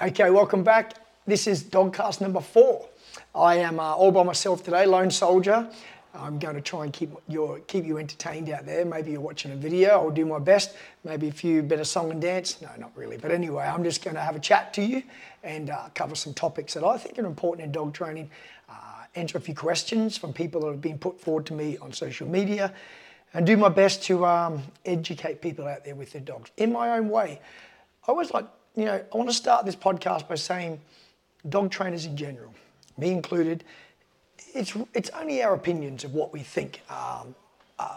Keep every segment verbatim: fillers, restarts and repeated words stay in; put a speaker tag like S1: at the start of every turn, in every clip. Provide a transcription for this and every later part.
S1: Okay, welcome back. This is Dogcast number four. I am uh, all by myself today, lone soldier. I'm going to try and keep your keep you entertained out there. Maybe you're watching a video. I'll do my best. Maybe a few bit of song and dance. No, not really. But anyway, I'm just going to have a chat to you and uh, cover some topics that I think are important in dog training. Uh, answer a few questions from people that have been put forward to me on social media, and do my best to um, educate people out there with their dogs in my own way. I always like, you know, I want to start this podcast by saying dog trainers in general, me included, it's it's only our opinions of what we think. Um, uh,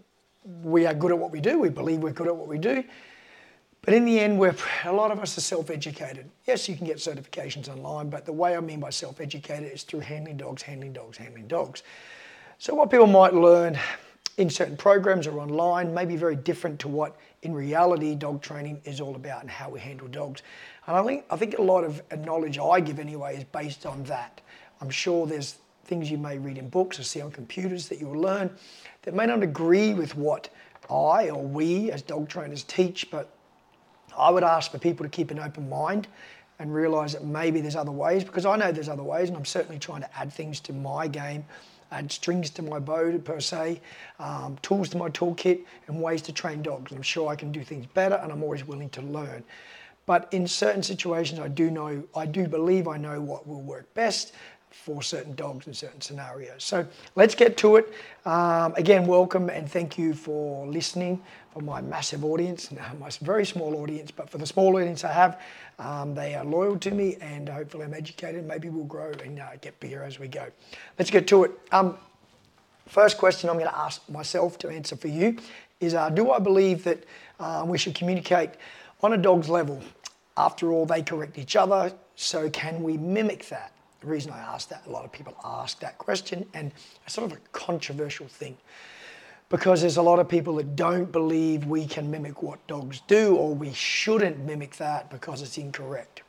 S1: we are good at what we do. We believe we're good at what we do. But in the end, we're, a lot of us are self-educated. Yes, you can get certifications online, but the way I mean by self-educated is through handling dogs, handling dogs, handling dogs. So what people might learn in certain programs or online may be very different to what in reality dog training is all about and how we handle dogs. And I think I think a lot of knowledge I give anyway is based on that. I'm sure there's things you may read in books or see on computers that you'll learn that may not agree with what I or we as dog trainers teach, but I would ask for people to keep an open mind and realise that maybe there's other ways, because I know there's other ways, and I'm certainly trying to add things to my game, add strings to my bow per se, um, tools to my toolkit, and ways to train dogs. I'm sure I can do things better, and I'm always willing to learn. But in certain situations, I do know, I do believe I know what will work best for certain dogs in certain scenarios. So let's get to it. Um, again, welcome and thank you for listening, for my massive audience, my very small audience, but for the small audience I have, um, they are loyal to me, and hopefully I'm educated. Maybe we'll grow and uh, get bigger as we go. Let's get to it. Um, first question I'm going to ask myself to answer for you is, uh, do I believe that uh, we should communicate on a dog's level? After all, they correct each other, so can we mimic that? The reason I ask that, a lot of people ask that question, and it's sort of a controversial thing, because there's a lot of people that don't believe we can mimic what dogs do, or we shouldn't mimic that because it's incorrect.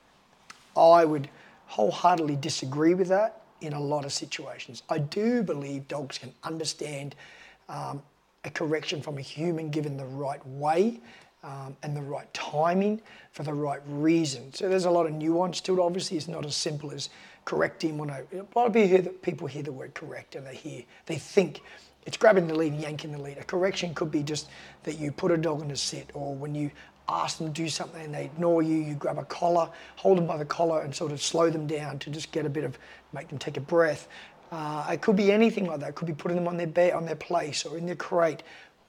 S1: I would wholeheartedly disagree with that in a lot of situations. I do believe dogs can understand um, a correction from a human given the right way um, and the right timing for the right reason. So there's a lot of nuance to it. Obviously, it's not as simple as correcting when I, a lot of people hear, the, people hear the word correct and they hear, they think it's grabbing the lead and yanking the lead. A correction could be just that you put a dog in a sit, or when you ask them to do something and they ignore you, you grab a collar, hold them by the collar and sort of slow them down to just get a bit of, make them take a breath. Uh, it could be anything like that. It could be putting them on their bed, on their place or in their crate,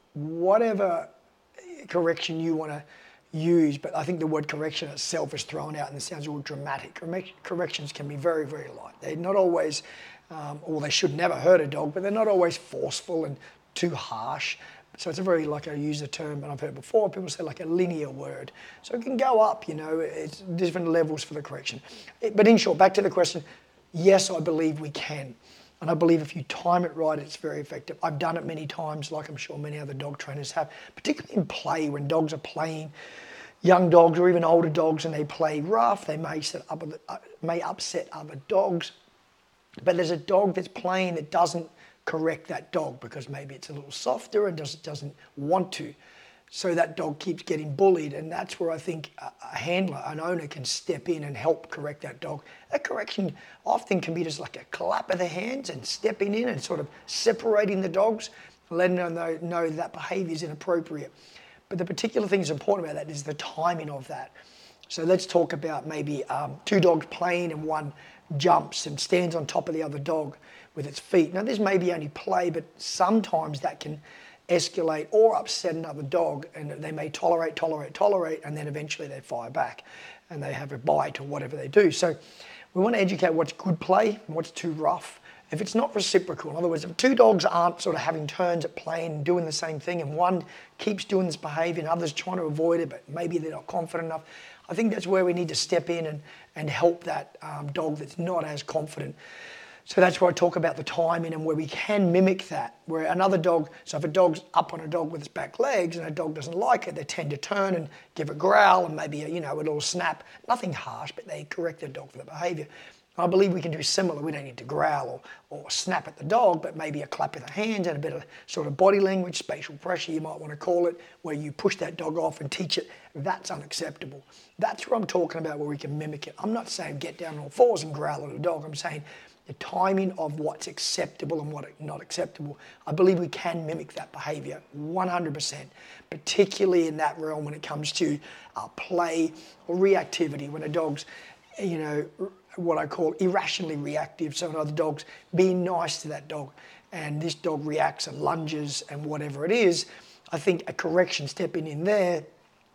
S1: whatever correction you want to use. But I think the word correction itself is thrown out and it sounds all dramatic. Corrections can be very, very light. They're not always, um, or they should never hurt a dog, but they're not always forceful and too harsh. So it's a very, like I use the term, and I've heard before, people say like a linear word. So it can go up, you know, it's different levels for the correction. It, but in short, back to the question, yes, I believe we can. And I believe if you time it right, it's very effective. I've done it many times, like I'm sure many other dog trainers have, particularly in play, when dogs are playing, young dogs or even older dogs, and they play rough, they may, set up, uh, may upset other dogs. But there's a dog that's playing that doesn't correct that dog because maybe it's a little softer and doesn't, doesn't want to. So that dog keeps getting bullied, and that's where I think a, a handler, an owner can step in and help correct that dog. That correction often can be just like a clap of the hands and stepping in and sort of separating the dogs, letting them know, know that behavior is inappropriate. But the particular thing that's important about that is the timing of that. So let's talk about maybe um, two dogs playing and one jumps and stands on top of the other dog with its feet. Now this may be only play, but sometimes that can escalate or upset another dog, and they may tolerate, tolerate, tolerate, and then eventually they fire back and they have a bite or whatever they do. So we want to educate what's good play and what's too rough. If it's not reciprocal, in other words, if two dogs aren't sort of having turns at playing and doing the same thing, and one keeps doing this behavior and others trying to avoid it, but maybe they're not confident enough, I think that's where we need to step in and, and help that um, dog that's not as confident. So that's where I talk about the timing and where we can mimic that, where another dog, so if a dog's up on a dog with its back legs and a dog doesn't like it, they tend to turn and give a growl and maybe, a, you know, a little snap. Nothing harsh, but they correct their dog for the behavior. I believe we can do similar. We don't need to growl or, or snap at the dog, but maybe a clap with the hands and a bit of sort of body language, spatial pressure, you might want to call it, where you push that dog off and teach it. That's unacceptable. That's what I'm talking about, where we can mimic it. I'm not saying get down on all fours and growl at a dog. I'm saying the timing of what's acceptable and what is not acceptable. I believe we can mimic that behavior one hundred percent, particularly in that realm when it comes to uh, play or reactivity, when a dog's, you know, what I call irrationally reactive. So another dog's being nice to that dog and this dog reacts and lunges and whatever it is. I think a correction stepping in there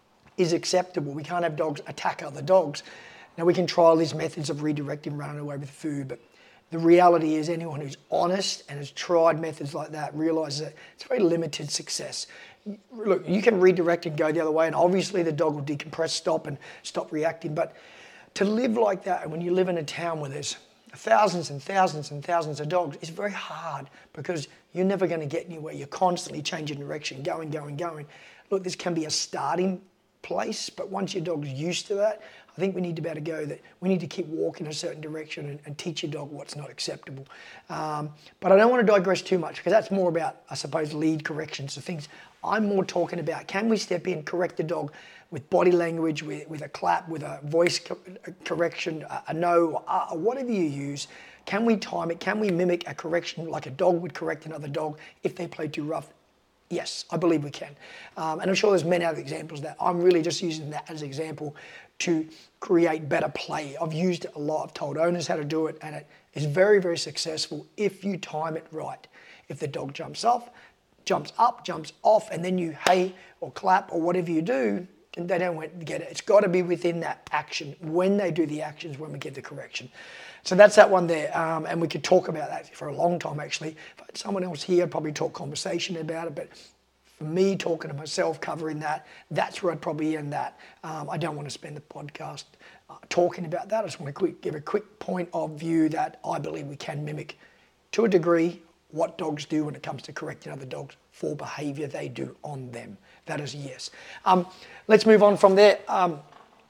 S1: is acceptable. We can't have dogs attack other dogs. Now we can trial these methods of redirecting, running away with food, but the reality is anyone who's honest and has tried methods like that realizes that it's very limited success. Look, you can redirect and go the other way, and obviously the dog will decompress, stop and stop reacting, but to live like that, and when you live in a town where there's thousands and thousands and thousands of dogs, it's very hard because you're never going to get anywhere. You're constantly changing direction, going, going, going. Look, this can be a starting place, but once your dog's used to that, I think we need to be able to go that we need to keep walking a certain direction and, and teach your dog what's not acceptable. Um, but I don't want to digress too much because that's more about, I suppose, lead corrections and things. I'm more talking about, can we step in, correct the dog with body language, with, with a clap, with a voice co correction, a, a no, a, whatever you use. Can we time it? Can we mimic a correction like a dog would correct another dog if they play too rough? Yes, I believe we can. Um, and I'm sure there's many other examples of that. I'm really just using that as an example to create better play. I've used it a lot. I've told owners how to do it, and it is very, very successful if you time it right. If the dog jumps off, jumps up, jumps off, and then you hey or clap or whatever you do, and they don't get it. It's got to be within that action. When they do the actions, when we get the correction. So that's that one there, um, and we could talk about that for a long time actually. If I had someone else here, I'd probably talk conversation about it, but for me talking to myself, covering that, that's where I'd probably end that. Um, I don't want to spend the podcast uh, talking about that. I just want to quick, give a quick point of view that I believe we can mimic to a degree what dogs do when it comes to correcting other dogs for behaviour they do on them. That is a yes. Um, let's move on from there. Um,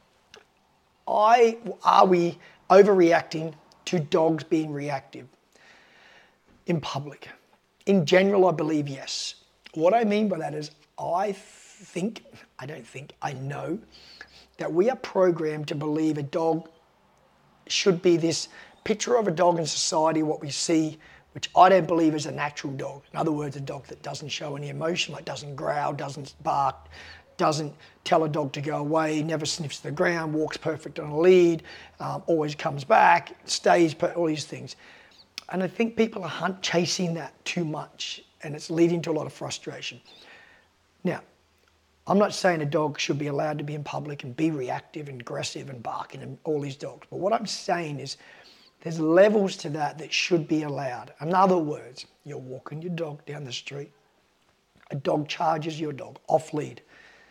S1: I, are we overreacting to dogs being reactive in public? In general, I believe yes. What I mean by that is I think, I don't think, I know that we are programmed to believe a dog should be this picture of a dog in society, what we see, which I don't believe is a natural dog. In other words, a dog that doesn't show any emotion, like doesn't growl, doesn't bark, doesn't tell a dog to go away, never sniffs the ground, walks perfect on a lead, um, always comes back, stays, all these things. And I think people are hunt chasing that too much, and it's leading to a lot of frustration. Now, I'm not saying a dog should be allowed to be in public and be reactive and aggressive and barking and all these dogs, but what I'm saying is there's levels to that that should be allowed. In other words, you're walking your dog down the street, a dog charges your dog off lead.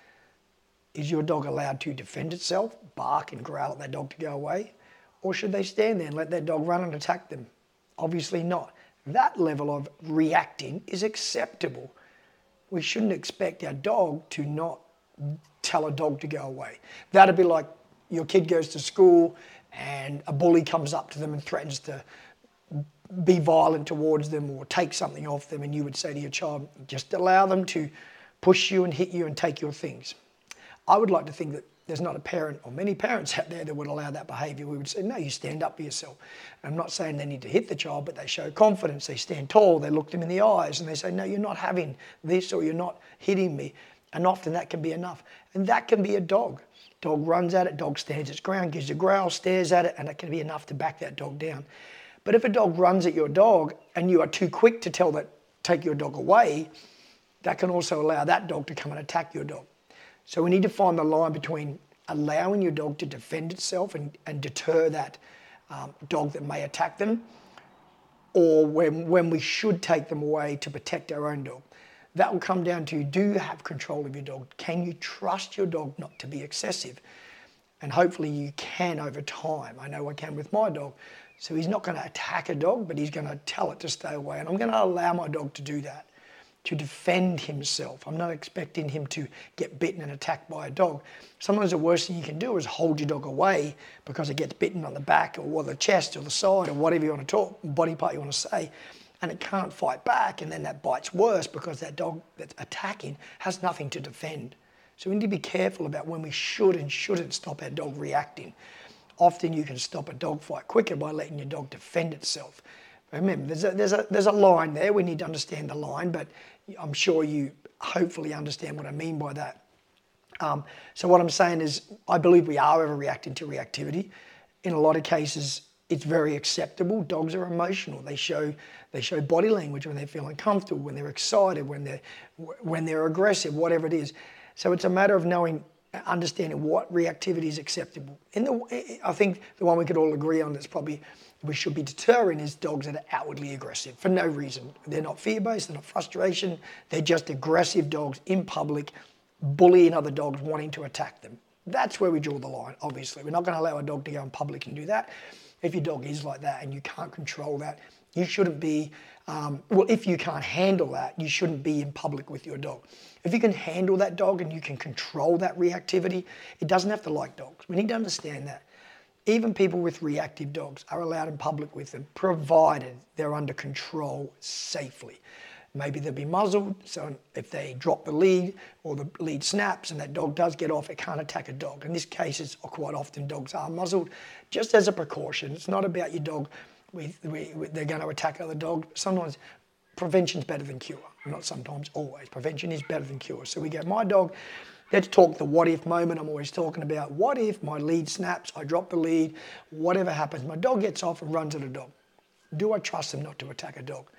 S1: Is your dog allowed to defend itself, bark and growl at that dog to go away? Or should they stand there and let that dog run and attack them? Obviously not. That level of reacting is acceptable. We shouldn't expect our dog to not tell a dog to go away. That'd be like your kid goes to school and a bully comes up to them and threatens to be violent towards them or take something off them, and you would say to your child, just allow them to push you and hit you and take your things. I would like to think that there's not a parent or many parents out there that would allow that behaviour. We would say, no, you stand up for yourself. I'm not saying they need to hit the child, but they show confidence. They stand tall, they look them in the eyes and they say, no, you're not having this, or you're not hitting me. And often that can be enough. And that can be a dog. Dog runs at it, dog stands its ground, gives a growl, stares at it, and it can be enough to back that dog down. But if a dog runs at your dog and you are too quick to tell that, take your dog away, that can also allow that dog to come and attack your dog. So we need to find the line between allowing your dog to defend itself and, and deter that um, dog that may attack them, or when, when we should take them away to protect our own dog. That will come down to, do you have control of your dog? Can you trust your dog not to be excessive? And hopefully you can over time. I know I can with my dog. So he's not going to attack a dog, but he's going to tell it to stay away. And I'm going to allow my dog to do that, to defend himself. I'm not expecting him to get bitten and attacked by a dog. Sometimes the worst thing you can do is hold your dog away because it gets bitten on the back or the chest or the side or whatever you want to talk, body part you want to say, and it can't fight back, and then that bite's worse because that dog that's attacking has nothing to defend. So we need to be careful about when we should and shouldn't stop our dog reacting. Often you can stop a dog fight quicker by letting your dog defend itself. Remember, there's a, there's, a, there's a line there. We need to understand the line, but I'm sure you hopefully understand what I mean by that. Um, so what I'm saying is I believe we are overreacting to reactivity. In a lot of cases, it's very acceptable. Dogs are emotional. They show, they show body language when they're feeling comfortable, when they're excited, when they're, when they're aggressive, whatever it is. So it's a matter of knowing, understanding what reactivity is acceptable. In the, I think the one we could all agree on that's probably we should be deterring is dogs that are outwardly aggressive for no reason. They're not fear-based, they're not frustration, they're just aggressive dogs in public, bullying other dogs, wanting to attack them. That's where we draw the line, obviously. We're not going to allow a dog to go in public and do that. If your dog is like that and you can't control that, you shouldn't be, um, well, if you can't handle that, you shouldn't be in public with your dog. If you can handle that dog and you can control that reactivity, it doesn't have to like dogs. We need to understand that. Even people with reactive dogs are allowed in public with them, provided they're under control safely. Maybe they'll be muzzled, so if they drop the lead or the lead snaps and that dog does get off, it can't attack a dog. In these cases, quite often dogs are muzzled, just as a precaution. It's not about your dog, we, we, we, they're going to attack other dogs. Sometimes prevention's better than cure. Not sometimes, always. Prevention is better than cure. So we go, my dog, let's talk the what if moment. I'm always talking about what if my lead snaps, I drop the lead, whatever happens, my dog gets off and runs at a dog. Do I trust them not to attack a dog?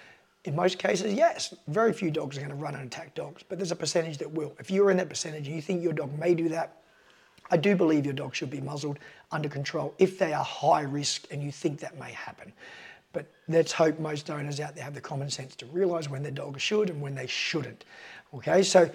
S1: In most cases, yes. Very few dogs are going to run and attack dogs, but there's a percentage that will. If you're in that percentage and you think your dog may do that, I do believe your dog should be muzzled, under control, if they are high risk and you think that may happen. But let's hope most owners out there have the common sense to realise when their dog should and when they shouldn't. Okay, so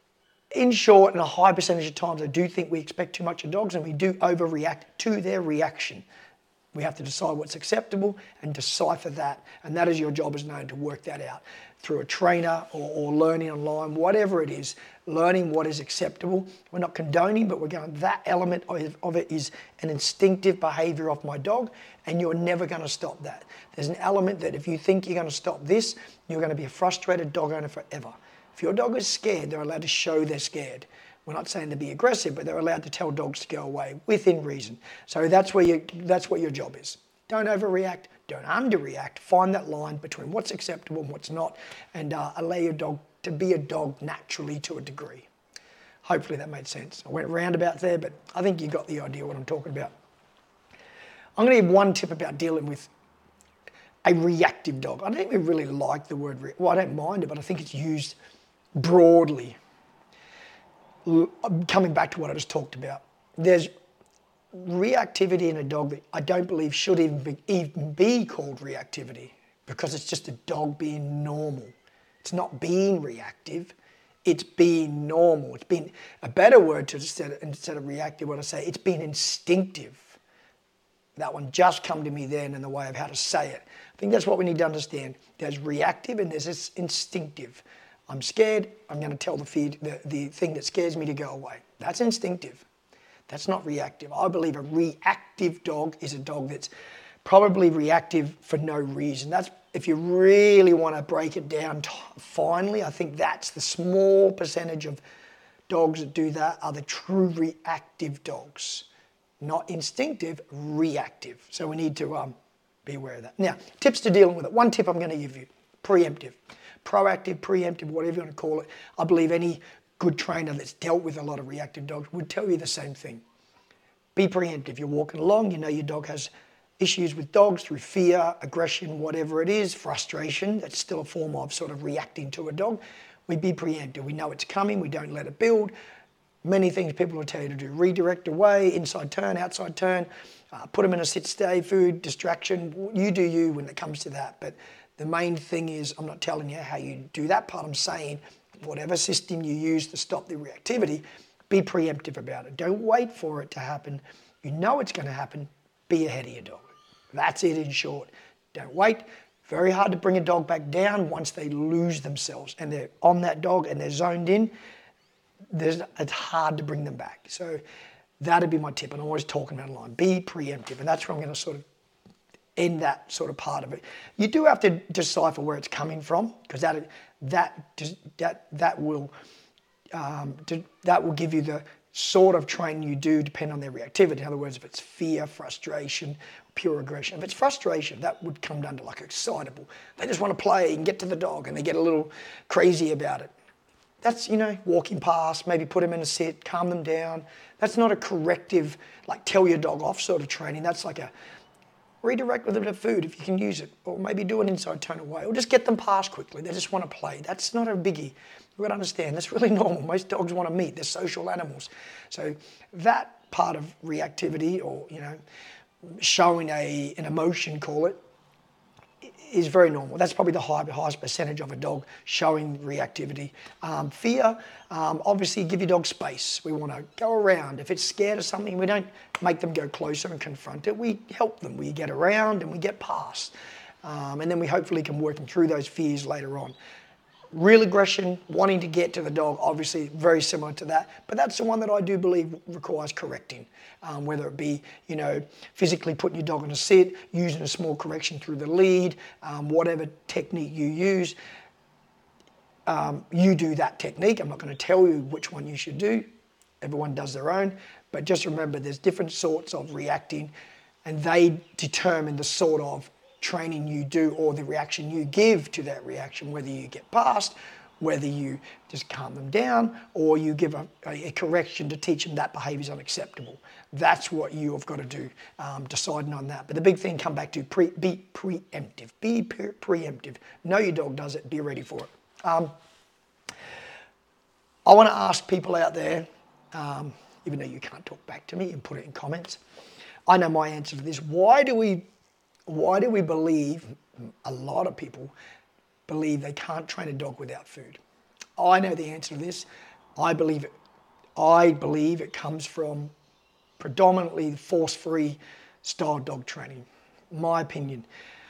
S1: in short, in a high percentage of times, I do think we expect too much of dogs and we do overreact to their reaction. We have to decide what's acceptable and decipher that. And that is your job as an owner, to work that out through a trainer or, or learning online, whatever it is, learning what is acceptable. We're not condoning, but we're going, that element of, of it is an instinctive behavior of my dog, and you're never going to stop that. There's an element that if you think you're going to stop this, you're going to be a frustrated dog owner forever. If your dog is scared, they're allowed to show they're scared. We're not saying to be aggressive, but they're allowed to tell dogs to go away within reason. So that's where you, that's what your job is. Don't overreact, don't underreact. Find that line between what's acceptable and what's not, and uh, allow your dog to be a dog naturally to a degree. Hopefully that made sense. I went roundabout there, but I think you got the idea what I'm talking about. I'm going to give one tip about dealing with a reactive dog. I don't even really like the word, re- well, I don't mind it, but I think it's used broadly. Coming back to what I just talked about, there's reactivity in a dog that I don't believe should even be, even be called reactivity, because it's just a dog being normal. It's not being reactive, it's being normal. It's been a better word to instead of, instead of reactive, what I say, it's been instinctive. That one just come to me then in the way of how to say it. I think that's what we need to understand. There's reactive and there's this instinctive. I'm scared, I'm going to tell the, fear, the, the thing that scares me to go away. That's instinctive. That's not reactive. I believe a reactive dog is a dog that's probably reactive for no reason. That's, if you really want to break it down t- finely, I think that's the small percentage of dogs that do that are the true reactive dogs. Not instinctive, reactive. So we need to um, be aware of that. Now, tips to dealing with it. One tip I'm going to give you, preemptive. Proactive, preemptive, whatever you want to call it. I believe any good trainer that's dealt with a lot of reactive dogs would tell you the same thing. Be preemptive. You're walking along, you know your dog has issues with dogs through fear, aggression, whatever it is, frustration. That's still a form of sort of reacting to a dog. We be preemptive. We know it's coming. We don't let it build. Many things people will tell you to do. Redirect away, inside turn, outside turn, uh, put them in a sit, stay, food, distraction. You do you when it comes to that. But the main thing is, I'm not telling you how you do that part. I'm saying whatever system you use to stop the reactivity, be preemptive about it. Don't wait for it to happen. You know it's going to happen. Be ahead of your dog. That's it in short. Don't wait. Very hard to bring a dog back down once they lose themselves and they're on that dog and they're zoned in. There's, it's hard to bring them back. So that'd be my tip. And I'm always talking about a line. Be preemptive. And that's where I'm going to sort of end that sort of part of it. You do have to decipher where it's coming from, because that that that that will um, that will give you the sort of training you do depend on their reactivity. In other words, if it's fear, frustration, pure aggression. If it's frustration, that would come down to like excitable. They just want to play and get to the dog and they get a little crazy about it. That's, you know, walking past, maybe put them in a sit, calm them down. That's not a corrective, like tell your dog off sort of training. That's like a redirect with a bit of food if you can use it, or maybe do an inside tone away, or just get them past quickly. They just want to play. That's not a biggie. You've got to understand, that's really normal. Most dogs want to meet. They're social animals. So that part of reactivity, or, you know, showing a an emotion, call it, is very normal. That's probably the high, highest percentage of a dog showing reactivity. Um, fear, um, obviously give your dog space. We want to go around. If it's scared of something, we don't make them go closer and confront it. We help them. We get around and we get past. Um, and then we hopefully can work them through those fears later on. Real aggression, wanting to get to the dog, obviously very similar to that, but that's the one that I do believe requires correcting, um, whether it be, you know, physically putting your dog on a sit, using a small correction through the lead, um, whatever technique you use, um, you do that technique. I'm not going to tell you which one you should do. Everyone does their own, but just remember there's different sorts of reacting, and they determine the sort of training you do or the reaction you give to that reaction, whether you get past, whether you just calm them down, or you give a, a correction to teach them that behaviour is unacceptable. That's what you have got to do, um, deciding on that. But the big thing, come back to pre, be preemptive. Be pre preemptive. Know your dog does it. Be ready for it. Um, I want to ask people out there, um, even though you can't talk back to me and put it in comments, I know my answer to this. Why do we Why do we believe, a lot of people believe they can't train a dog without food? I know the answer to this. I believe it. I believe it comes from predominantly force-free style dog training. My opinion.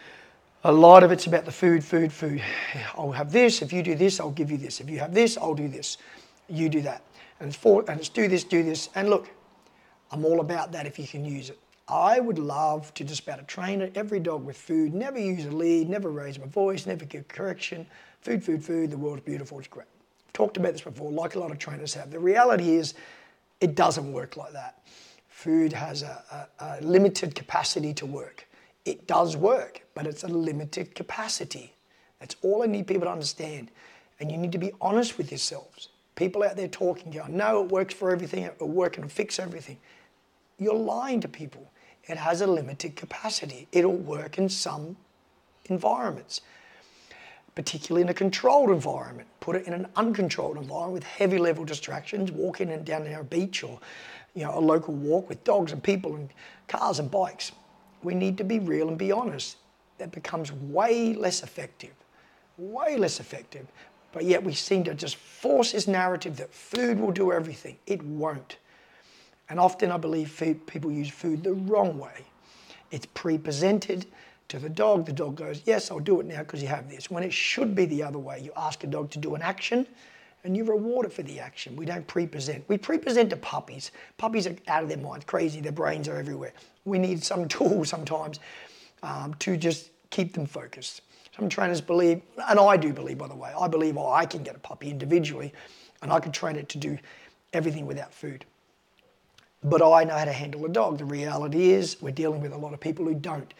S1: A lot of it's about the food, food, food. I'll have this. If you do this, I'll give you this. If you have this, I'll do this. You do that. And it's, for, and it's do this, do this. And look, I'm all about that if you can use it. I would love to just about train every dog with food, never use a lead, never raise my voice, never give correction. Food, food, food, the world's beautiful, it's great. I've talked about this before, like a lot of trainers have. The reality is, it doesn't work like that. Food has a, a, a limited capacity to work. It does work, but it's a limited capacity. That's all I need people to understand. And you need to be honest with yourselves. People out there talking, going, no, it works for everything, it'll work and it'll fix everything. You're lying to people. It has a limited capacity. It'll work in some environments, particularly in a controlled environment. Put it in an uncontrolled environment with heavy level distractions, walking in down near a beach, or, you know, a local walk with dogs and people and cars and bikes. We need to be real and be honest. That becomes way less effective, way less effective. But yet we seem to just force this narrative that food will do everything. It won't. And often I believe food, people use food the wrong way. It's pre-presented to the dog. The dog goes, yes, I'll do it now because you have this. When it should be the other way. You ask a dog to do an action and you reward it for the action. We don't pre-present. We pre-present to puppies. Puppies are out of their minds, crazy. Their brains are everywhere. We need some tool sometimes um, to just keep them focused. Some trainers believe, and I do believe, by the way, I believe oh, I can get a puppy individually and I can train it to do everything without food. But I know how to handle a dog. The reality is we're dealing with a lot of people who don't.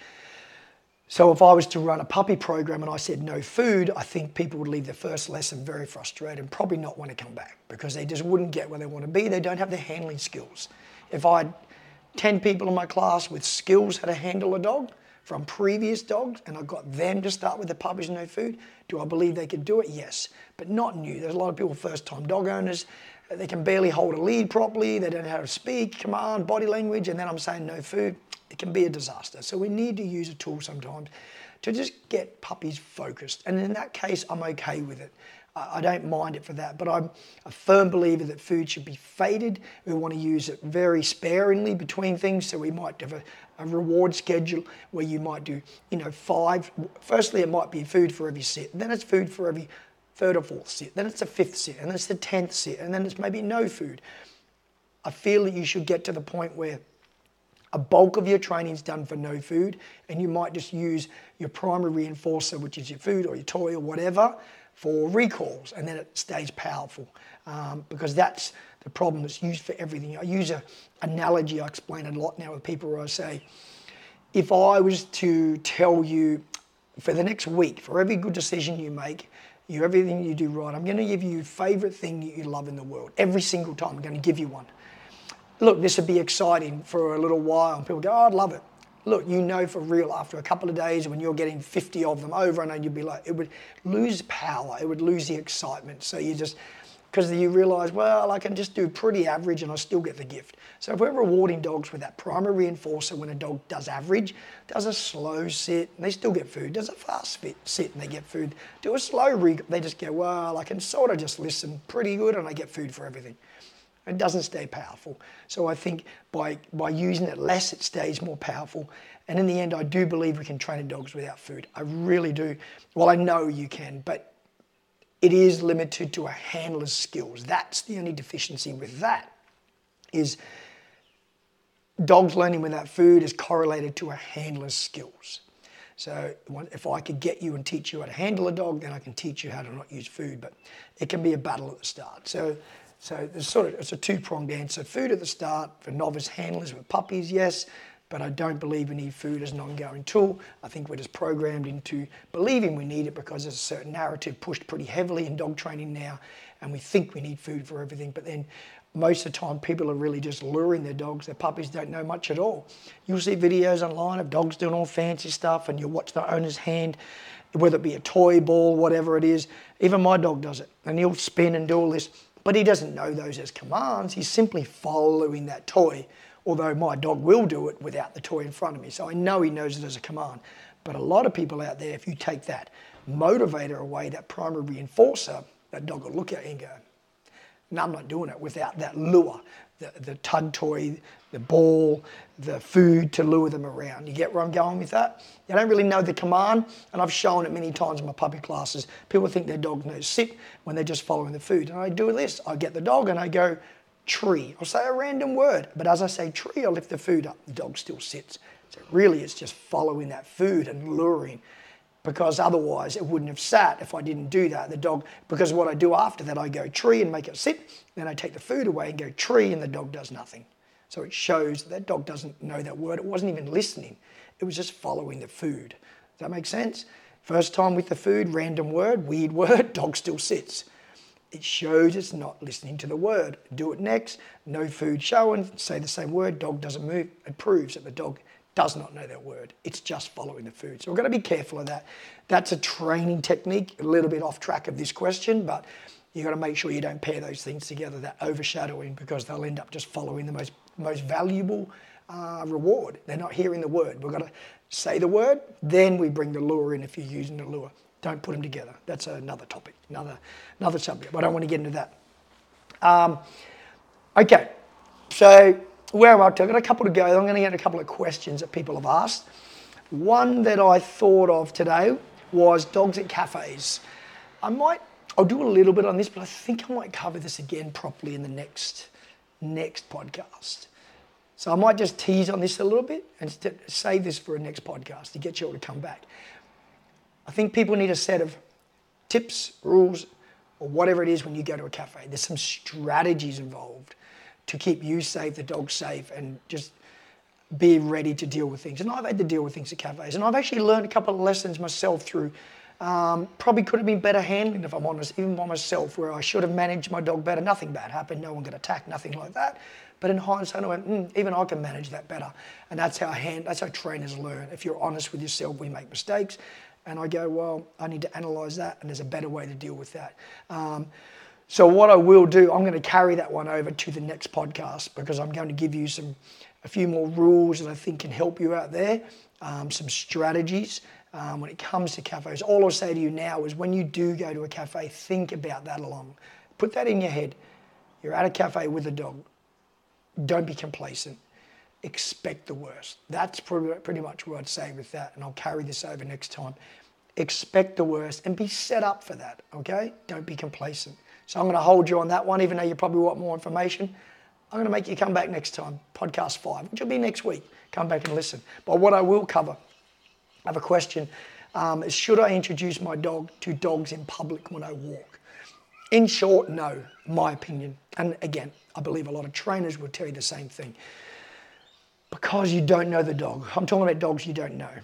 S1: So if I was to run a puppy program and I said no food, I think people would leave their first lesson very frustrated and probably not want to come back because they just wouldn't get where they want to be. They don't have the handling skills. If I had ten people in my class with skills how to handle a dog from previous dogs and I got them to start with the puppies and no food, do I believe they could do it? Yes, but not new. There's a lot of people, first-time dog owners, they can barely hold a lead properly, they don't know how to speak, command, body language, and then I'm saying no food. It can be a disaster. So we need to use a tool sometimes to just get puppies focused. And in that case, I'm okay with it. I, I don't mind it for that. But I'm a firm believer that food should be fated. We want to use it very sparingly between things. So we might have a, a reward schedule where you might do, you know, five. Firstly, it might be food for every sit. Then it's food for every third or fourth sit. Then it's the fifth sit. And then it's the tenth sit. And then it's maybe no food. I feel that you should get to the point where a bulk of your training is done for no food, and you might just use your primary reinforcer, which is your food or your toy or whatever, for recalls, and then it stays powerful. Um, because that's the problem that's used for everything. I use an analogy I explain a lot now with people where I say, if I was to tell you for the next week, for every good decision you make, you everything you do right, I'm going to give you your favourite thing that you love in the world. Every single time I'm going to give you one. Look, this would be exciting for a little while, and people go, oh, I'd love it. Look, you know for real, after a couple of days when you're getting fifty of them over and over, you'd be like, it would lose power, it would lose the excitement. So you just, because you realise, well, I can just do pretty average and I still get the gift. So if we're rewarding dogs with that primary reinforcer when a dog does average, does a slow sit, and they still get food, does a fast sit and they get food, do a slow recall, they just go, well, I can sort of just listen pretty good and I get food for everything. It doesn't stay powerful. So I think by, by using it less, it stays more powerful. And in the end, I do believe we can train dogs without food. I really do. Well, I know you can, but it is limited to a handler's skills. That's the only deficiency with that, is dogs learning without food is correlated to a handler's skills. So if I could get you and teach you how to handle a dog, then I can teach you how to not use food. But it can be a battle at the start. So So there's sort of, it's a two-pronged answer. Food at the start for novice handlers with puppies, yes, but I don't believe we need food as an ongoing tool. I think we're just programmed into believing we need it because there's a certain narrative pushed pretty heavily in dog training now, and we think we need food for everything, but then most of the time people are really just luring their dogs. Their puppies don't know much at all. You'll see videos online of dogs doing all fancy stuff, and you'll watch the owner's hand, whether it be a toy ball, whatever it is. Even my dog does it, and he'll spin and do all this. But he doesn't know those as commands. He's simply following that toy, although my dog will do it without the toy in front of me. So I know he knows it as a command. But a lot of people out there, if you take that motivator away, that primary reinforcer, that dog will look at you and go, no, I'm not doing it without that lure, the, the tug toy, the ball, the food to lure them around. You get where I'm going with that? They don't really know the command, and I've shown it many times in my puppy classes. People think their dog knows sit when they're just following the food. And I do this, I get the dog and I go tree. I'll say a random word, but as I say tree, I lift the food up, the dog still sits. So really it's just following that food and luring, because otherwise it wouldn't have sat if I didn't do that. The dog, because what I do after that, I go tree and make it sit, then I take the food away and go tree, and the dog does nothing. So it shows that, that dog doesn't know that word. It wasn't even listening. It was just following the food. Does that make sense? First time with the food, random word, weird word, dog still sits. It shows it's not listening to the word. Do it next, no food shown, say the same word, dog doesn't move. It proves that the dog does not know that word. It's just following the food. So we've got to be careful of that. That's a training technique, a little bit off track of this question, but you've got to make sure you don't pair those things together, that overshadowing, because they'll end up just following the most, most valuable uh, reward. They're not hearing the word. We've got to say the word, then we bring the lure in if you're using the lure. Don't put them together. That's another topic, another, another subject, but I don't want to get into that. Um, okay, so where am I up to? I've got a couple to go. I'm going to get a couple of questions that people have asked. One that I thought of today was dogs at cafes. I might, I'll do a little bit on this, but I think I might cover this again properly in the next, next podcast. So I might just tease on this a little bit and save this for a next podcast to get you all to come back. I think people need a set of tips, rules, or whatever it is when you go to a cafe. There's some strategies involved to keep you safe, the dog safe, and just be ready to deal with things. And I've had to deal with things at cafes. And I've actually learned a couple of lessons myself through, um, probably could have been better handling, if I'm honest, even by myself, where I should have managed my dog better. Nothing bad happened, no one got attacked, nothing like that. But in hindsight, I went, mm, even I can manage that better. And that's how, hand, that's how trainers learn. If you're honest with yourself, we make mistakes. And I go, well, I need to analyse that, and there's a better way to deal with that. Um, so what I will do, I'm going to carry that one over to the next podcast, because I'm going to give you some, a few more rules that I think can help you out there, um, some strategies, um, when it comes to cafes. All I'll say to you now is when you do go to a cafe, think about that along. Put that in your head. You're at a cafe with a dog. Don't be complacent. Expect the worst. That's pretty much what I'd say with that, and I'll carry this over next time. Expect the worst and be set up for that, okay? Don't be complacent. So I'm going to hold you on that one, even though you probably want more information. I'm going to make you come back next time, podcast five, which will be next week. Come back and listen. But what I will cover, I have a question, um, is should I introduce my dog to dogs in public when I walk? In short, no, my opinion. And again, I believe a lot of trainers will tell you the same thing. Because you don't know the dog. I'm talking about dogs you don't know.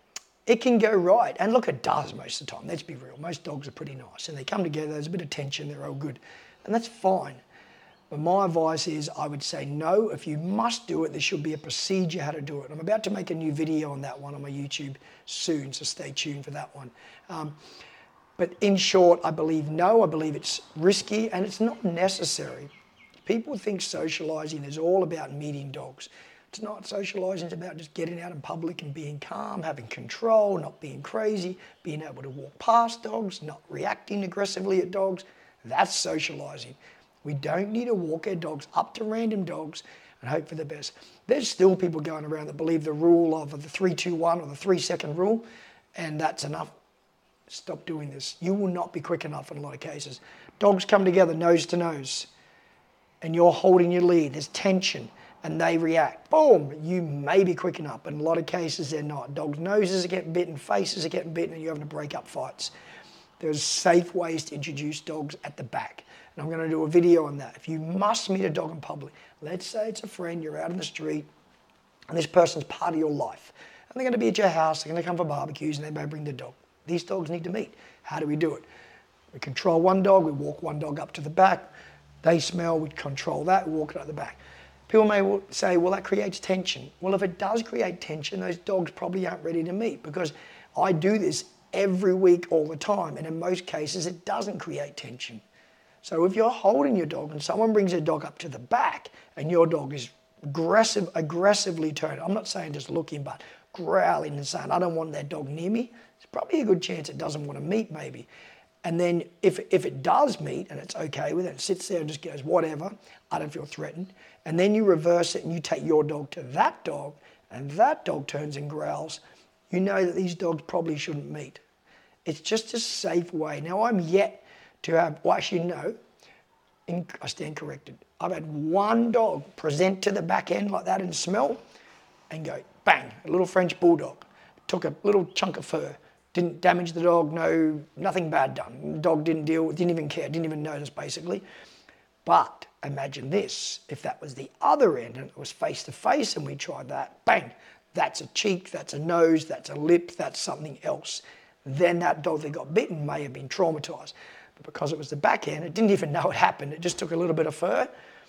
S1: It can go right. And look, it does most of the time. Let's be real. Most dogs are pretty nice. And they come together, there's a bit of tension, they're all good. And that's fine. But my advice is I would say no. If you must do it, there should be a procedure how to do it. I'm about to make a new video on that one on my YouTube soon, so stay tuned for that one. Um, but in short, I believe no. I believe it's risky and it's not necessary. People think socializing is all about meeting dogs. It's not. Socializing is about just getting out in public and being calm, having control, not being crazy, being able to walk past dogs, not reacting aggressively at dogs. That's socializing. We don't need to walk our dogs up to random dogs and hope for the best. There's still people going around that believe the rule of the three two one or the three second rule, and that's enough. Stop doing this. You will not be quick enough in a lot of cases. Dogs come together nose to nose, and you're holding your lead. There's tension. And they react, boom, you may be quick enough, but in a lot of cases they're not. Dogs' noses are getting bitten, faces are getting bitten, and you're having to break up fights. There's safe ways to introduce dogs at the back. And I'm gonna do a video on that. If you must meet a dog in public, let's say it's a friend, you're out in the street, and this person's part of your life. And they're gonna be at your house, they're gonna come for barbecues, and they may bring the dog. These dogs need to meet. How do we do it? We control one dog, we walk one dog up to the back, they smell, we control that, we walk it out the back. People may say, well, that creates tension. Well, if it does create tension, those dogs probably aren't ready to meet, because I do this every week all the time, and in most cases it doesn't create tension. So if you're holding your dog and someone brings their dog up to the back and your dog is aggressive, aggressively turned, I'm not saying just looking, but growling and saying, I don't want that dog near me, there's probably a good chance it doesn't want to meet maybe. And then if, if it does meet and it's okay with it, it sits there and just goes, whatever, I don't feel threatened. And then you reverse it and you take your dog to that dog and that dog turns and growls, you know that these dogs probably shouldn't meet. It's just a safe way. Now I'm yet to have, well actually no, in, I stand corrected. I've had one dog present to the back end like that and smell and go bang, a little French bulldog. Took a little chunk of fur. Didn't damage the dog, no, nothing bad done. The dog didn't deal, didn't even care, didn't even notice basically. But imagine this, if that was the other end and it was face to face and we tried that, bang, that's a cheek, that's a nose, that's a lip, that's something else. Then that dog that got bitten may have been traumatized. But because it was the back end, it didn't even know it happened. It just took a little bit of fur.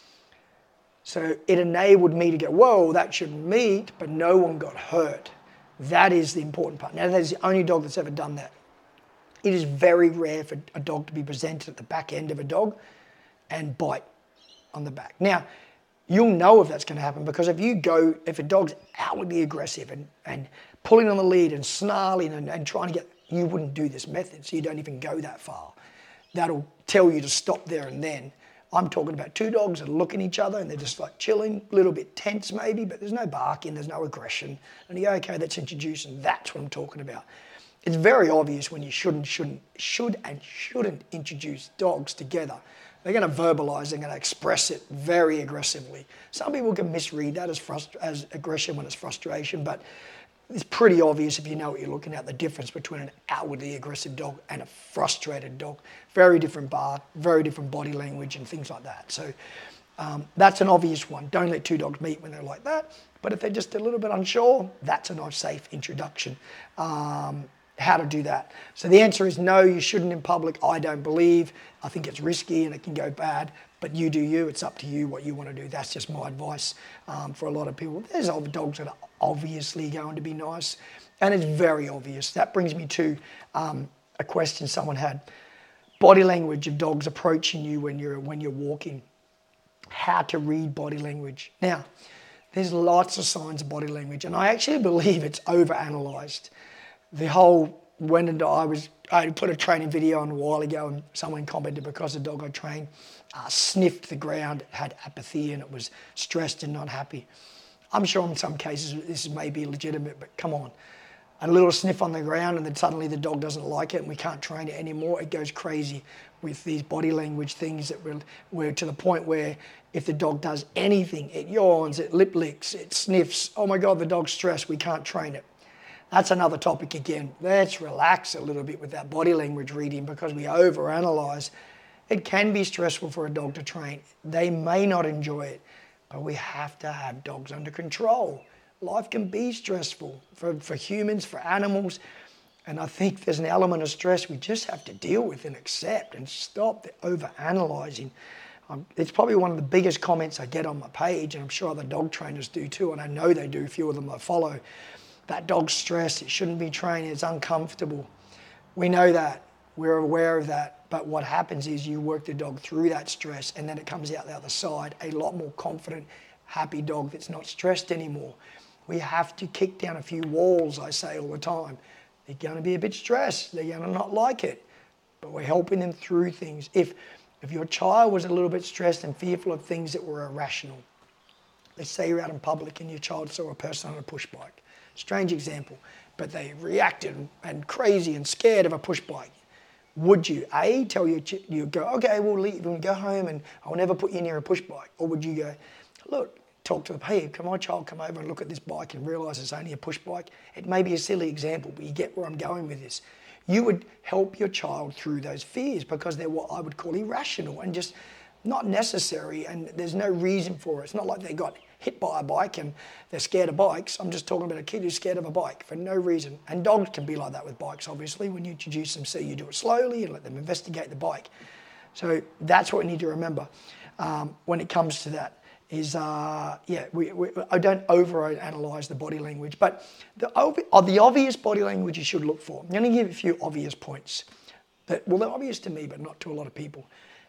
S1: So it enabled me to go, whoa, that shouldn't meet, but no one got hurt. That is the important part. Now, that is the only dog that's ever done that. It is very rare for a dog to be presented at the back end of a dog and bite on the back. Now, you'll know if that's going to happen because if you go, if a dog's outwardly aggressive and, and pulling on the lead and snarling and, and trying to get, you wouldn't do this method, so you don't even go that far. That'll tell you to stop there and then. I'm talking about two dogs that look at each other and they're just like chilling, a little bit tense maybe, but there's no barking, there's no aggression. And you go, okay, let's introduce, and that's what I'm talking about. It's very obvious when you shouldn't, shouldn't, should and shouldn't introduce dogs together. They're going to verbalize, they're going to express it very aggressively. Some people can misread that as, frust- as aggression when it's frustration, but it's pretty obvious if you know what you're looking at, the difference between an outwardly aggressive dog and a frustrated dog. Very different bark, very different body language and things like that. So um, that's an obvious one. Don't let two dogs meet when they're like that. But if they're just a little bit unsure, that's a nice safe introduction. Um, how to do that. So the answer is no, you shouldn't in public. I don't believe. I think it's risky and it can go bad. But you do you. It's up to you what you want to do. That's just my advice um, for a lot of people. There's other dogs that are obviously going to be nice, and it's very obvious. That brings me to um, a question someone had. Body language of dogs approaching you when you're when you're walking. How to read body language. Now, there's lots of signs of body language, and I actually believe it's overanalyzed. the whole, when and I was, I put a training video on a while ago and someone commented because the dog I trained uh, sniffed the ground, had apathy and it was stressed and not happy. I'm sure in some cases this may be legitimate, but come on. A little sniff on the ground and then suddenly the dog doesn't like it and we can't train it anymore. It goes crazy with these body language things that we're, we're to the point where if the dog does anything, it yawns, it lip licks, it sniffs. Oh my God, the dog's stressed, we can't train it. That's another topic again. Let's relax a little bit with that body language reading because we overanalyze. It can be stressful for a dog to train. They may not enjoy it, but we have to have dogs under control. Life can be stressful for, for humans, for animals, and I think there's an element of stress we just have to deal with and accept and stop the overanalyzing. Um, it's probably one of the biggest comments I get on my page, and I'm sure other dog trainers do too, and I know they do, a few of them I follow. That dog's stressed, it shouldn't be training, it's uncomfortable. We know that, we're aware of that, but what happens is you work the dog through that stress and then it comes out the other side, a lot more confident, happy dog that's not stressed anymore. We have to kick down a few walls, I say all the time. They're going to be a bit stressed, they're going to not like it, but we're helping them through things. If, if your child was a little bit stressed and fearful of things that were irrational, let's say you're out in public and your child saw a person on a push bike. Strange example, but they reacted and crazy and scared of a push bike. Would you, A, tell your ch- you go, okay, we'll leave and go home and I'll never put you near a push bike? Or would you go, look, talk to them, hey, can my child come over and look at this bike and realise it's only a push bike? It may be a silly example, but you get where I'm going with this. You would help your child through those fears because they're what I would call irrational and just not necessary, and there's no reason for it. It's not like they got hit by a bike and they're scared of bikes. I'm just talking about a kid who's scared of a bike for no reason. And dogs can be like that with bikes, obviously. When you introduce them, so you do it slowly and let them investigate the bike. So that's what we need to remember um, when it comes to that. Is uh, yeah, we, we, I don't over-analyse the body language, but the, uh, the obvious body language you should look for. I'm going to give a few obvious points that, well, they're obvious to me, but not to a lot of people.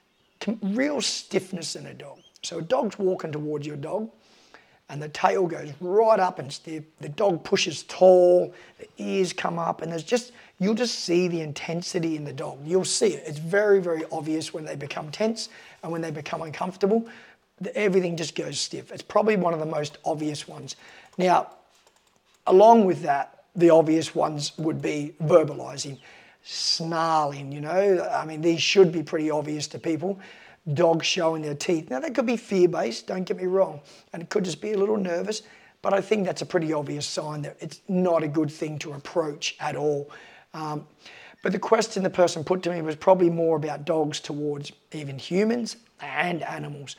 S1: Real stiffness in a dog. So a dog's walking towards your dog, and the tail goes right up and stiff. The dog pushes tall, the ears come up, and there's just you'll just see the intensity in the dog. You'll see it. It's very, very obvious when they become tense and when they become uncomfortable. Everything just goes stiff. It's probably one of the most obvious ones. Now, along with that, the obvious ones would be verbalizing, snarling, you know. I mean, these should be pretty obvious to people. Dogs showing their teeth. Now, that could be fear-based, don't get me wrong, and it could just be a little nervous, but I think that's a pretty obvious sign that it's not a good thing to approach at all. Um, but the question the person put to me was probably more about dogs towards even humans and animals.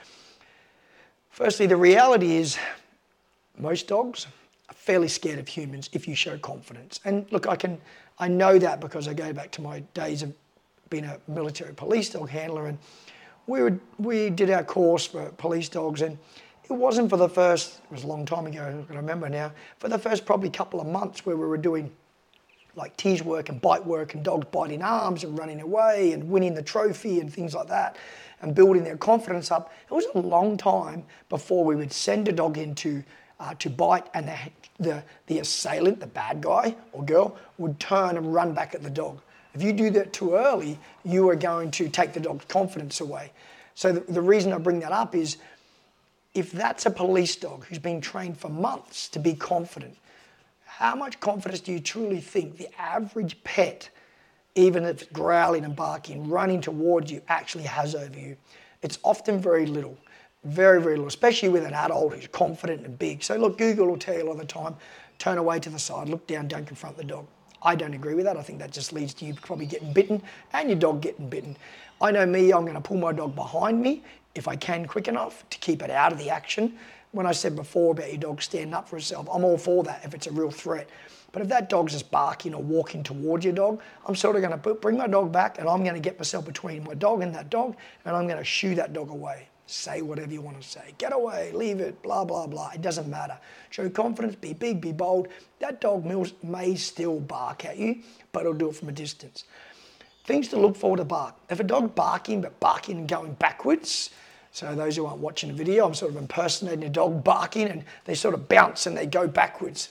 S1: Firstly, the reality is most dogs are fairly scared of humans if you show confidence. And look, I can, I know that because I go back to my days of being a military police dog handler, and we would, we did our course for police dogs, and it wasn't for the first, it was a long time ago, I can remember now, for the first probably couple of months where we were doing like tease work and bite work and dogs biting arms and running away and winning the trophy and things like that and building their confidence up. It was a long time before we would send a dog in to, uh, to bite, and the, the, the assailant, the bad guy or girl, would turn and run back at the dog. If you do that too early, you are going to take the dog's confidence away. So the, the reason I bring that up is if that's a police dog who's been trained for months to be confident, how much confidence do you truly think the average pet, even if it's growling and barking, running towards you, actually has over you? It's often very little, very, very little, especially with an adult who's confident and big. So look, Google will tell you all the time, turn away to the side, look down, don't confront the dog. I don't agree with that. I think that just leads to you probably getting bitten and your dog getting bitten. I know me, I'm going to pull my dog behind me if I can quick enough to keep it out of the action. When I said before about your dog standing up for itself, I'm all for that if it's a real threat. But if that dog's just barking or walking towards your dog, I'm sort of going to bring my dog back and I'm going to get myself between my dog and that dog, and I'm going to shoo that dog away. Say whatever you want to say. Get away, leave it, blah, blah, blah. It doesn't matter. Show confidence, be big, be bold. That dog may still bark at you, but it'll do it from a distance. Things to look for to bark. If a dog's barking, but barking and going backwards, so those who aren't watching the video, I'm sort of impersonating a dog barking and they sort of bounce and they go backwards.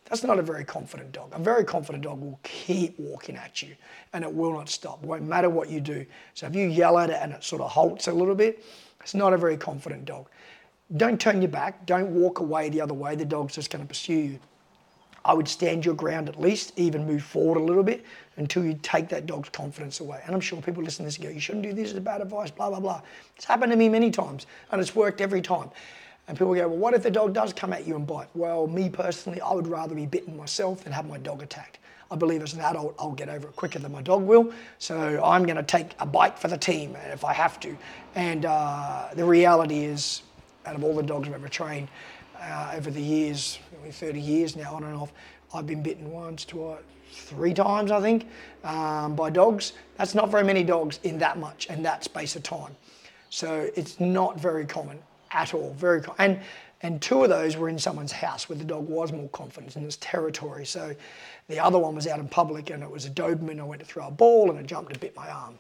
S1: That's not a very confident dog. A very confident dog will keep walking at you and it will not stop. It won't matter what you do. So if you yell at it and it sort of halts a little bit, it's not a very confident dog. Don't turn your back. Don't walk away the other way. The dog's just going to pursue you. I would stand your ground at least, even move forward a little bit until you take that dog's confidence away. And I'm sure people listen to this and go, you shouldn't do this, it's bad advice, blah, blah, blah. It's happened to me many times and it's worked every time. And people go, well, what if the dog does come at you and bite? Well, me personally, I would rather be bitten myself than have my dog attacked. I believe as an adult, I'll get over it quicker than my dog will. So I'm going to take a bite for the team if I have to. And uh, the reality is, out of all the dogs I've ever trained, uh, over the years, thirty years now on and off, I've been bitten once, twice, three times, I think, um, by dogs. That's not very many dogs in that much and that space of time. So it's not very common at all, very common. And, and two of those were in someone's house where the dog was more confident in its territory. So the other one was out in public and it was a Doberman. I went to throw a ball and it jumped and bit my arm.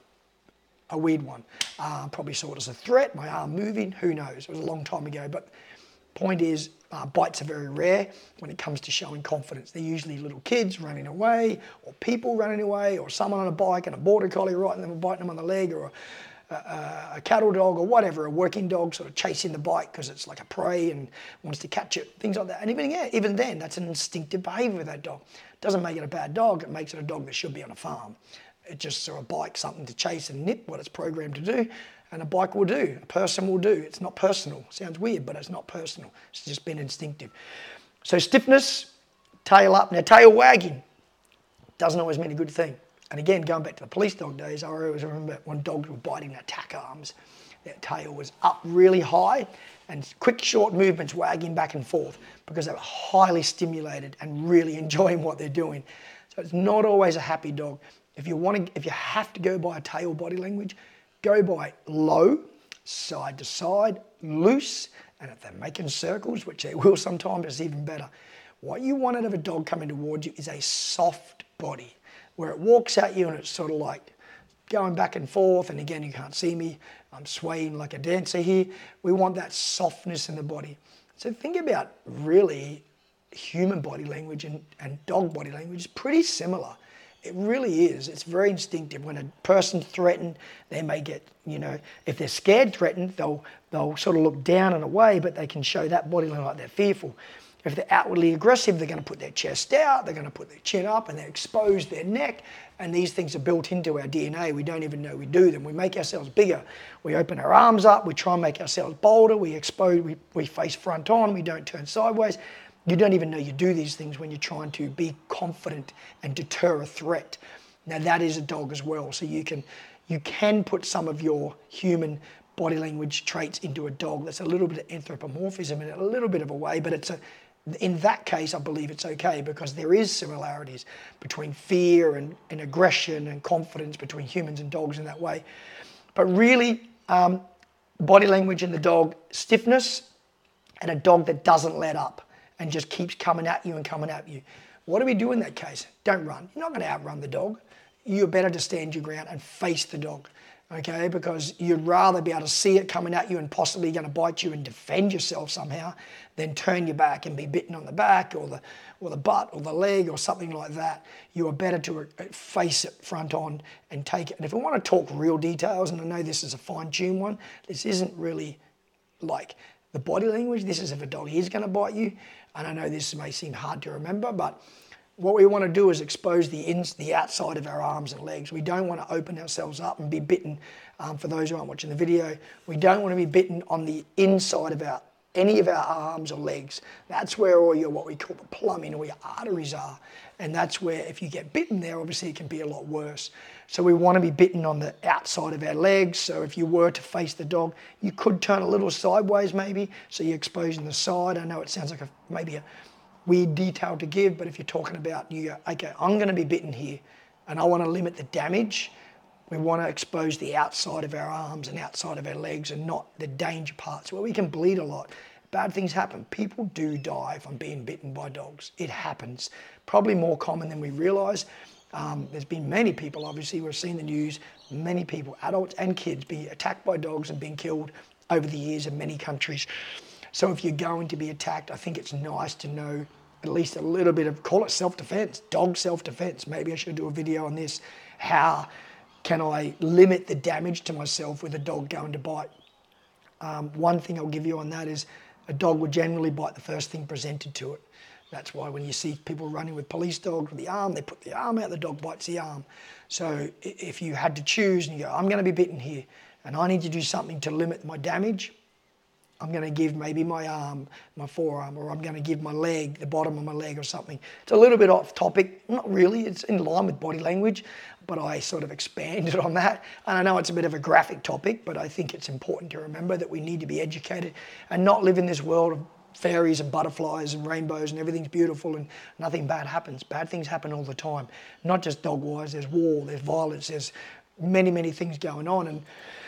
S1: A weird one. Uh, probably saw it as a threat, my arm moving, who knows. It was a long time ago. But point is, uh, bites are very rare when it comes to showing confidence. They're usually little kids running away or people running away or someone on a bike and a border collie right them and biting them on the leg, or a, a, a cattle dog or whatever, a working dog sort of chasing the bike because it's like a prey and wants to catch it, things like that. And even, yeah, even then, that's an instinctive behavior with that dog. It doesn't make it a bad dog, it makes it a dog that should be on a farm. It just sort of bike something to chase and nip what it's programmed to do, and a bike will do, a person will do. It's not personal. Sounds weird, but it's not personal. It's just been instinctive. So stiffness, tail up. Now tail wagging doesn't always mean a good thing. And again, going back to the police dog days, I always remember when dogs were biting attack arms, their tail was up really high and quick short movements wagging back and forth because they were highly stimulated and really enjoying what they're doing. So it's not always a happy dog. If you want to, if you have to go by a tail body language, go by low, side to side, loose, and if they're making circles, which they will sometimes, it's even better. What you want out of a dog coming towards you is a soft body, where it walks at you and it's sort of like going back and forth, and again, you can't see me, I'm swaying like a dancer here. We want that softness in the body. So think about really human body language and, and dog body language is pretty similar. It really is. It's very instinctive. When a person's threatened, they may get, you know, if they're scared threatened, they'll they'll sort of look down and away, but they can show that body language like they're fearful. If they're outwardly aggressive, they're going to put their chest out, they're going to put their chin up, and they expose their neck. And these things are built into our D N A. We don't even know we do them. We make ourselves bigger. We open our arms up. We try and make ourselves bolder. We expose. We, we face front on. We don't turn sideways. You don't even know you do these things when you're trying to be confident and deter a threat. Now that is a dog as well. So you can, you can put some of your human body language traits into a dog. That's a little bit of anthropomorphism in a little bit of a way, but it's a, in that case, I believe it's okay because there is similarities between fear and, and aggression and confidence between humans and dogs in that way. But really, um, body language in the dog, stiffness, and a dog that doesn't let up and just keeps coming at you and coming at you. What do we do in that case? Don't run. You're not going to outrun the dog. You're better to stand your ground and face the dog, okay? Because you'd rather be able to see it coming at you and possibly going to bite you and defend yourself somehow than turn your back and be bitten on the back or the, or the butt or the leg or something like that. You are better to face it front on and take it. And if we want to talk real details, and I know this is a fine-tuned one, this isn't really like the body language. This is if a dog is going to bite you. And I know this may seem hard to remember, but what we want to do is expose the ins, the outside of our arms and legs. We don't want to open ourselves up and be bitten. Um, for those who aren't watching the video, we don't want to be bitten on the inside of our any of our arms or legs. That's where all your what we call the plumbing or your arteries are. And that's where if you get bitten there, obviously it can be a lot worse. So we want to be bitten on the outside of our legs. So if you were to face the dog, you could turn a little sideways maybe, so you're exposing the side. I know it sounds like a, maybe a weird detail to give, but if you're talking about, you go, okay, I'm going to be bitten here and I want to limit the damage. We want to expose the outside of our arms and outside of our legs and not the danger parts where we can bleed a lot. Bad things happen. People do die from being bitten by dogs. It happens. Probably more common than we realise. Um, there's been many people, obviously, we've seen the news, many people, adults and kids, be attacked by dogs and being killed over the years in many countries. So if you're going to be attacked, I think it's nice to know at least a little bit of, call it self-defense, dog self-defense. Maybe I should do a video on this. How can I limit the damage to myself with a dog going to bite? Um, one thing I'll give you on that is a dog will generally bite the first thing presented to it. That's why when you see people running with police dogs with the arm, they put the arm out, the dog bites the arm. So if you had to choose and you go, I'm going to be bitten here and I need to do something to limit my damage, I'm going to give maybe my arm, my forearm, or I'm going to give my leg, the bottom of my leg or something. It's a little bit off topic, not really, it's in line with body language, but I sort of expanded on that. And I know it's a bit of a graphic topic, but I think it's important to remember that we need to be educated and not live in this world of fairies and butterflies and rainbows and everything's beautiful and nothing bad happens. Bad things happen all the time, not just dog-wise. There's war, there's violence, there's many, many things going on. And,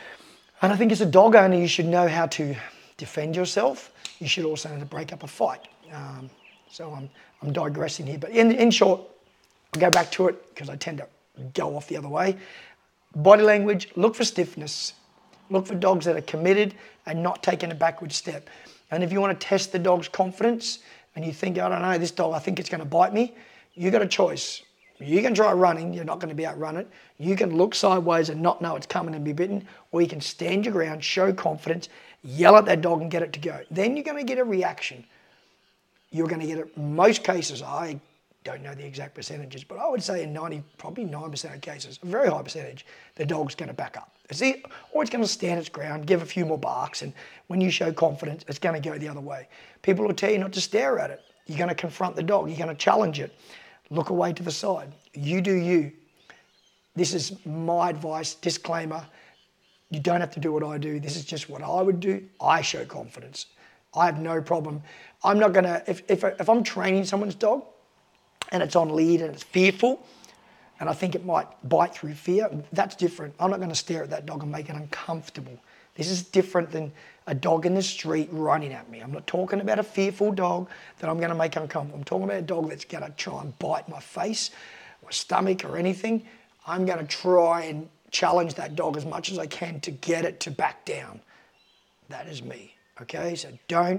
S1: and I think as a dog owner, you should know how to defend yourself. You should also know to break up a fight. Um, so I'm, I'm digressing here, but in, in short, I'll go back to it because I tend to go off the other way. Body language, look for stiffness. Look for dogs that are committed and not taking a backward step. And if you want to test the dog's confidence and you think, I don't know, this dog, I think it's going to bite me, you got a choice. You can try running, you're not going to be outrun it. You can look sideways and not know it's coming and be bitten, or you can stand your ground, show confidence, yell at that dog and get it to go. Then you're going to get a reaction. You're going to get it, in most cases, I don't know the exact percentages, but I would say in ninety, probably nine percent of cases, a very high percentage, the dog's going to back up. It's it, or it's going to stand its ground, give a few more barks, and when you show confidence, it's going to go the other way. People will tell you not to stare at it. You're going to confront the dog. You're going to challenge it. Look away to the side. You do you. This is my advice, disclaimer. You don't have to do what I do. This is just what I would do. I show confidence. I have no problem. I'm not going to, if, if, if I'm training someone's dog and it's on lead and it's fearful, and I think it might bite through fear, that's different. I'm not going to stare at that dog and make it uncomfortable. This is different than a dog in the street running at me. I'm not talking about a fearful dog that I'm going to make uncomfortable. I'm talking about a dog that's going to try and bite my face, my stomach or anything. I'm going to try and challenge that dog as much as I can to get it to back down. That is me, okay? So don't,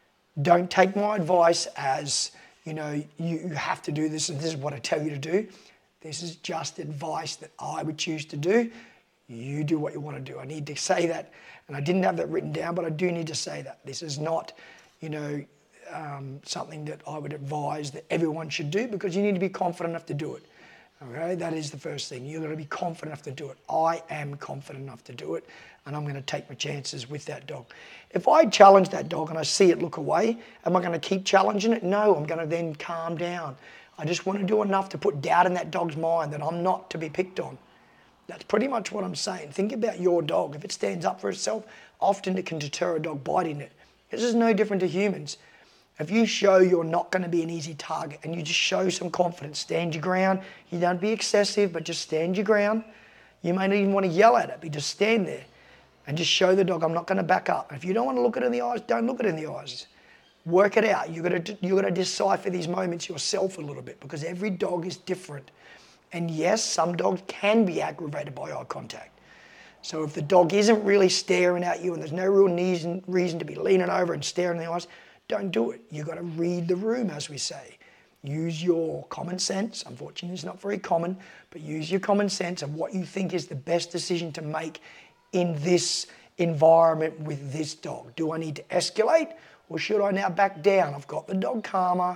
S1: don't take my advice as, you know, you, you have to do this and this is what I tell you to do. This is just advice that I would choose to do. You do what you want to do. I need to say that, and I didn't have that written down, but I do need to say that. This is not, you know, um, something that I would advise that everyone should do, because you need to be confident enough to do it. Okay, that is the first thing. You've got to be confident enough to do it. I am confident enough to do it, and I'm going to take my chances with that dog. If I challenge that dog and I see it look away, am I going to keep challenging it? No, I'm going to then calm down. I just want to do enough to put doubt in that dog's mind that I'm not to be picked on. That's pretty much what I'm saying. Think about your dog. If it stands up for itself, often it can deter a dog biting it. This is no different to humans. If you show you're not going to be an easy target and you just show some confidence, stand your ground, you don't be excessive, but just stand your ground. You may not even want to yell at it, but just stand there and just show the dog, I'm not going to back up. And if you don't want to look it in the eyes, don't look it in the eyes. Work it out. You've got to, you've got to decipher these moments yourself a little bit, because every dog is different. And yes, some dogs can be aggravated by eye contact. So if the dog isn't really staring at you and there's no real reason, reason to be leaning over and staring in the eyes, don't do it. You've got to read the room, as we say. Use your common sense. Unfortunately, it's not very common, but use your common sense of what you think is the best decision to make in this environment with this dog. Do I need to escalate, or should I now back down? I've got the dog calmer.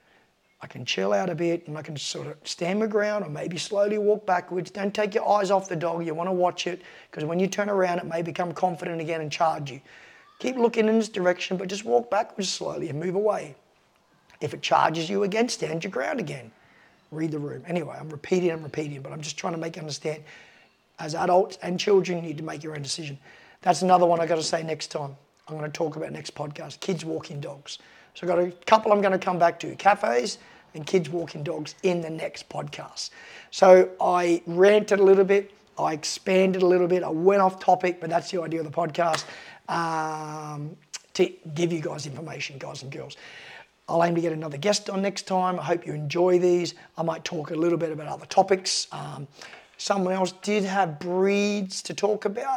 S1: I can chill out a bit and I can sort of stand my ground or maybe slowly walk backwards. Don't take your eyes off the dog. You want to watch it, because when you turn around, it may become confident again and charge you. Keep looking in this direction, but just walk backwards slowly and move away. If it charges you again, stand your ground again. Read the room. Anyway, I'm repeating and repeating, but I'm just trying to make you understand. As adults and children, you need to make your own decision. That's another one I've got to say next time. I'm going to talk about next podcast, kids walking dogs. So I've got a couple I'm going to come back to, cafes and kids walking dogs, in the next podcast. So I ranted a little bit, I expanded a little bit, I went off topic, but that's the idea of the podcast, um, to give you guys information, guys and girls. I'll aim to get another guest on next time. I hope you enjoy these. I might talk a little bit about other topics. Um, someone else did have breeds to talk about.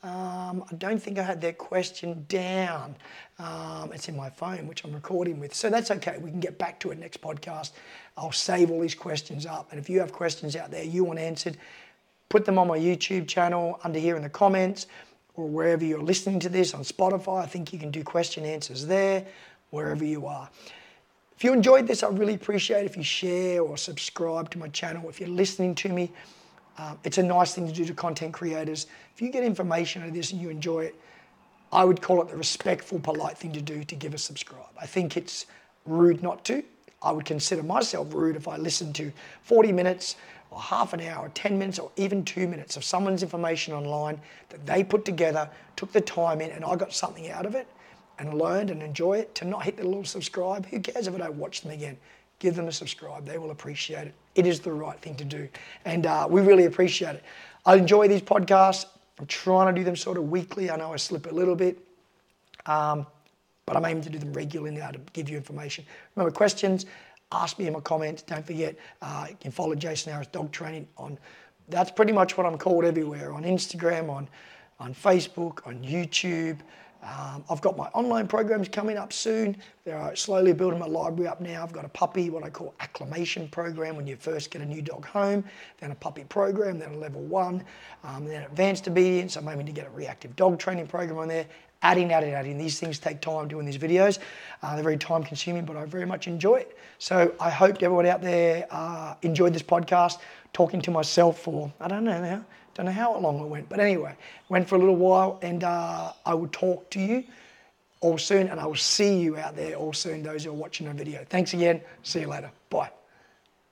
S1: Um, I don't think I had their question down. Um, it's in my phone, which I'm recording with. So that's okay. We can get back to it next podcast. I'll save all these questions up. And if you have questions out there you want answered, put them on my YouTube channel under here in the comments, or wherever you're listening to this on Spotify. I think you can do question answers there, wherever you are. If you enjoyed this, I really appreciate if you share or subscribe to my channel. If you're listening to me, um, it's a nice thing to do to content creators. If you get information out of this and you enjoy it, I would call it the respectful, polite thing to do to give a subscribe. I think it's rude not to. I would consider myself rude if I listened to forty minutes or half an hour, or ten minutes, or even two minutes of someone's information online that they put together, took the time in, and I got something out of it and learned and enjoy it, to not hit the little subscribe. Who cares if I don't watch them again? Give them a subscribe. They will appreciate it. It is the right thing to do. And uh, we really appreciate it. I enjoy these podcasts. I'm trying to do them sort of weekly. I know I slip a little bit, um, but I'm aiming to do them regularly now to give you information. Remember, questions, ask me in my comments. Don't forget, uh, you can follow Jason Harris Dog Training on, that's pretty much what I'm called everywhere, on Instagram, on, on Facebook, on YouTube. Um, I've got my online programs coming up soon. They're slowly building my library up now. I've got a puppy, what I call acclimation program when you first get a new dog home, then a puppy program, then a level one, um, then advanced obedience. I'm aiming to get a reactive dog training program on there. Adding, adding, adding. These things take time doing these videos. Uh, they're very time consuming, but I very much enjoy it. So I hope everyone out there uh, enjoyed this podcast, talking to myself for, I don't know now, don't know how long it went, but anyway, went for a little while, and uh, I will talk to you all soon, and I will see you out there all soon, those who are watching the video. Thanks again. See you later. Bye.